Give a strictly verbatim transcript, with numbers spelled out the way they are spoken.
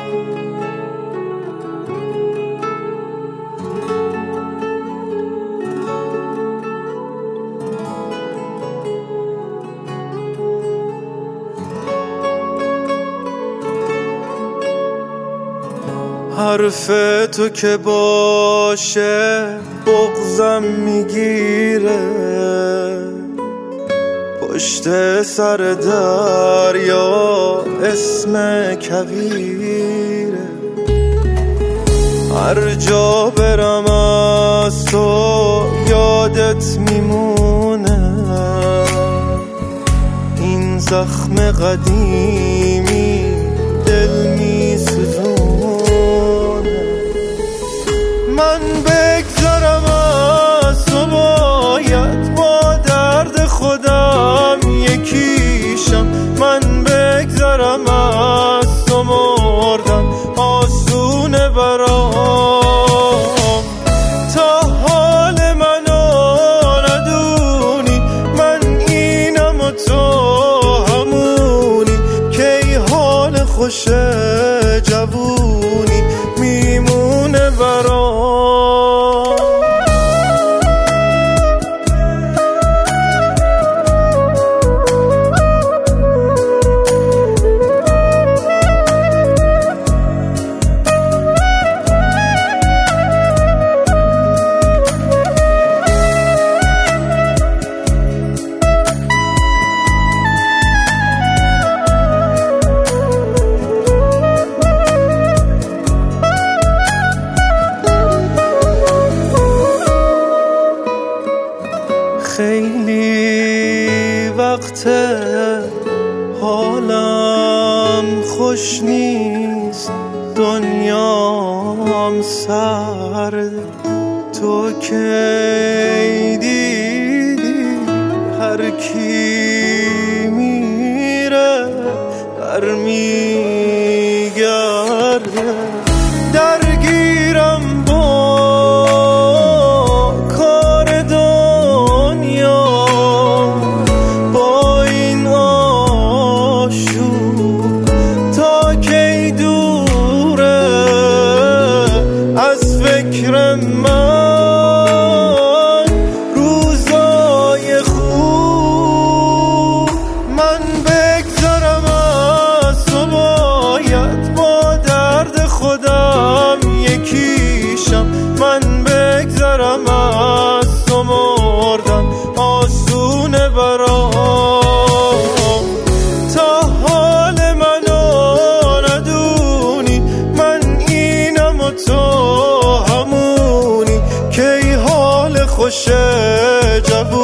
حرف تو که باشه بغضم میگیره، پشت سر دریا اسم کویره. هر جا برم از تو یادت میمونه، این زخم قدیمی دل میسوزونه. من بگذرم از تو باید با درد خودم یکیشم. من بگذرم از تو مردم آسونه برام. تا حال منو ندونی من اینم و تو همونی، کی حال خوشه جوونی میمونه برام. خیلی وقته حالم خوش نیست، دنیام سرد. تو کی دیدی هر کی میره در میگرده. درگیرم با کار دنیا، با این آشوب تا کی دوره از فکر من روزای خوب. من بگذرم از تو باید با درد خودم یکیشم. من بگذرم از تو مردم آسونه برام. تا حال منو ندونی من اینم و تو همونی، کی حال خوشه جوونی